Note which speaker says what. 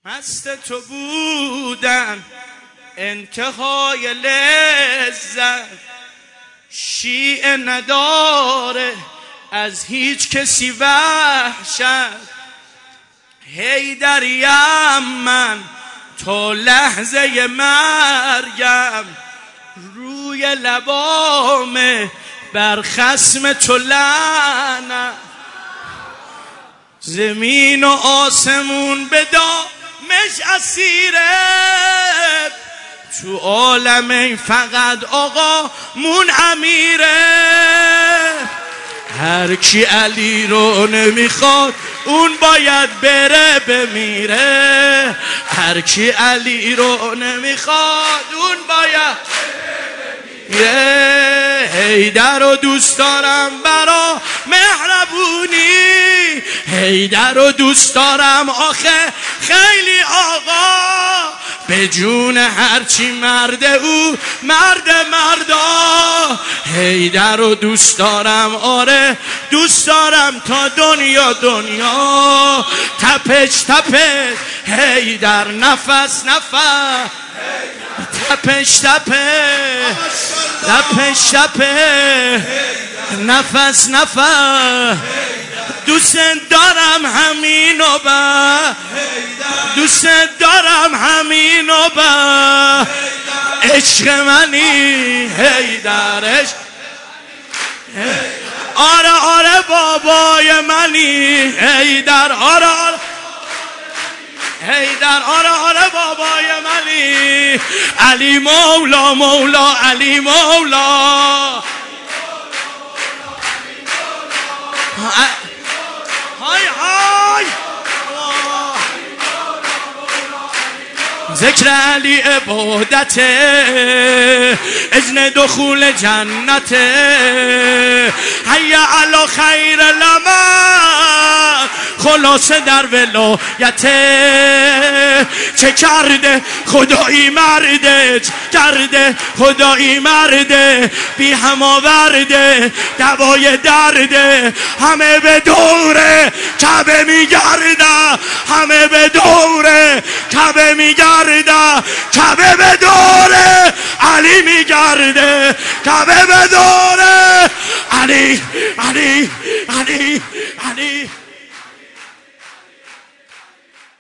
Speaker 1: مست تو بودن انتهای لذت، شیعه نداره از هیچ کسی وحشت. حیدریم من تو لحظه مرگم، روی لبامه بر خصم تو لعنت. زمین و آسمون به دامش اسیره، تو عالم فقط آقا مون امیره. هر کی علی رو نمیخواد اون باید بره بمیره. هر کی علی رو نمیخواد اون باید بره. حیدر رو دوست دارم برا مهربونی، حیدر رو دوست دارم آخه خیلی آقا، به جون هرچی مرد او مرد مردا. حیدر رو دوست دارم، آره دوست دارم تا دنیا دنیا. تپش تپش حیدر، نفس نفس تپش تپش تپش تپش نفس نفس. دوست دارم همینو با، دوست دارم همینو با. عشق منی حیدر، عشق آره آره بابای منی حیدر، آره آره حیدر، آره آره بابای منی. علی مولا مولا علی مولا. های های ذکر علی عبادت، اذن دخول جنت. حیا علی خیر العمل، خلاصه در ولایت. چه کرده خدایی مرده، چه کرده خدایی مرده. بی هم آورده دوای درده، همه به دوره کعبه میگرده، همه به دوره کعبه میگرده. کعبه به دوره علی میگرده، کعبه به دوره علی علی علی